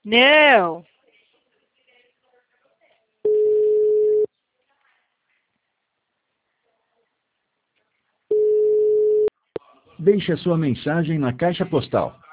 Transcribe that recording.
Não. Deixe a sua mensagem na caixa postal